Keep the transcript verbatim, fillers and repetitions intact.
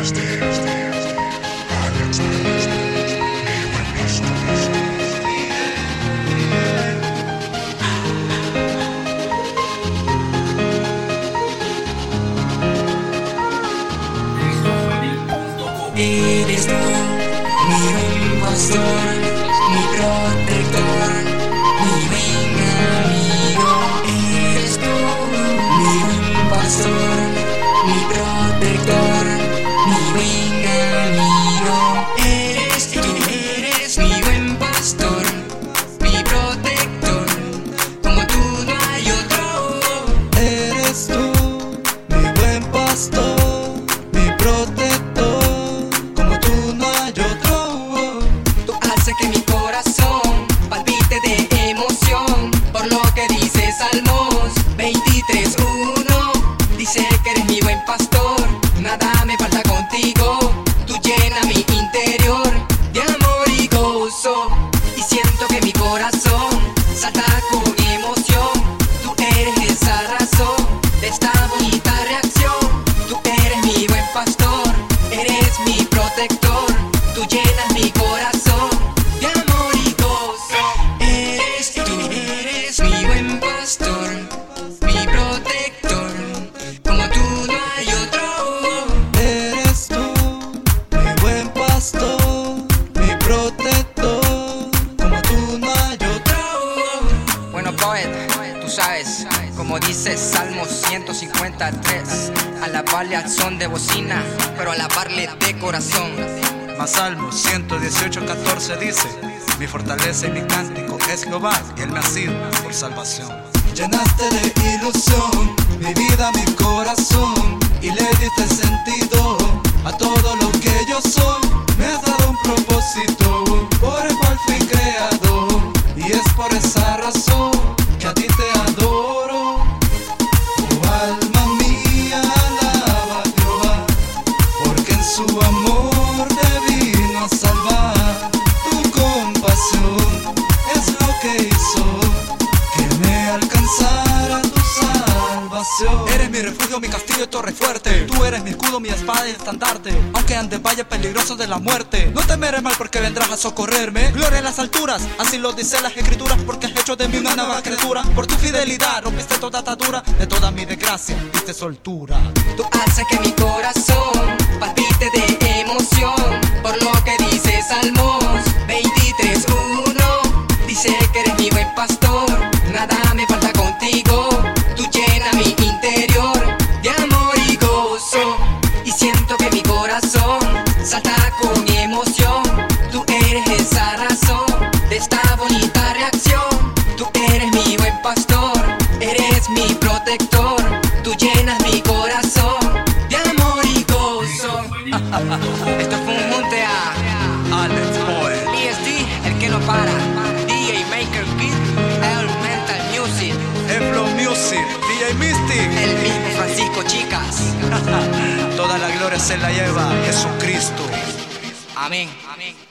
Eres tú, mi buen pastor, mi protector, mi buen amigo. Eres tú, mi buen pastor, mi protector, mi buen amigo. Eres tú, eres mi buen pastor, mi protector, como tú no hay otro. Eres tú, mi buen pastor, mi protector. Que mi corazón palpite de emoción por lo que dice Salmos veintitrés uno. Dice que eres mi buen pastor, nada me falta contigo. Tú llenas mi interior de amor y gozo, y siento que mi corazón salta con emoción. Tú eres esa razón de esta bonita reacción. Tú eres mi buen pastor, eres mi protector. Tú llenas mi corazón. Mi protector, como tú no hay otro. Eres tú, mi buen pastor, mi protector, como tú no hay otro. Bueno, poet, tú sabes, como dice Salmo ciento cincuenta y tres, alabarle al son de bocina, pero alabarle de corazón. Más Salmo ciento dieciocho, catorce dice: mi fortaleza y mi cántico es Jehová, y Él me ha sido por salvación. Llenaste de ilusión mi vida, mi corazón, y le diste sentido a todo lo que yo soy. Me has dado un propósito por el cual fui creado, y es por esa razón que a ti te adoro. Oh alma mía, alaba a Jehová, porque en su amor te vino a salvar. Tu compasión es lo que hizo alcanzar tu salvación. Eres mi refugio, mi castillo y torre fuerte. Tú eres mi escudo, mi espada y estandarte. Aunque ande en valles peligrosos de la muerte, no temeré mal porque vendrás a socorrerme. Gloria en las alturas, así lo dicen las escrituras, porque has hecho de mí una nueva criatura. Por tu fidelidad rompiste toda atadura, de toda mi desgracia diste soltura. Tú haces que mi corazón palpite de emoción por lo que dice Salmos veintitrés uno. Dice que eres mi buen pastor, nada me falta contigo. Tú llenas mi interior de amor y gozo, y siento que mi corazón salta con emoción. Tú eres esa razón de esta bonita reacción. Tú eres mi buen pastor, eres mi protector. Tú llenas mi corazón de amor y gozo. Esto fue un monte a Alex Poet, P S D, el que no para, D J Maker Beat, Elemental Music, Flow Music, D J Mystic, el mismo Francisco, chicas. toda la gloria se la lleva Jesucristo. Amén. Amén.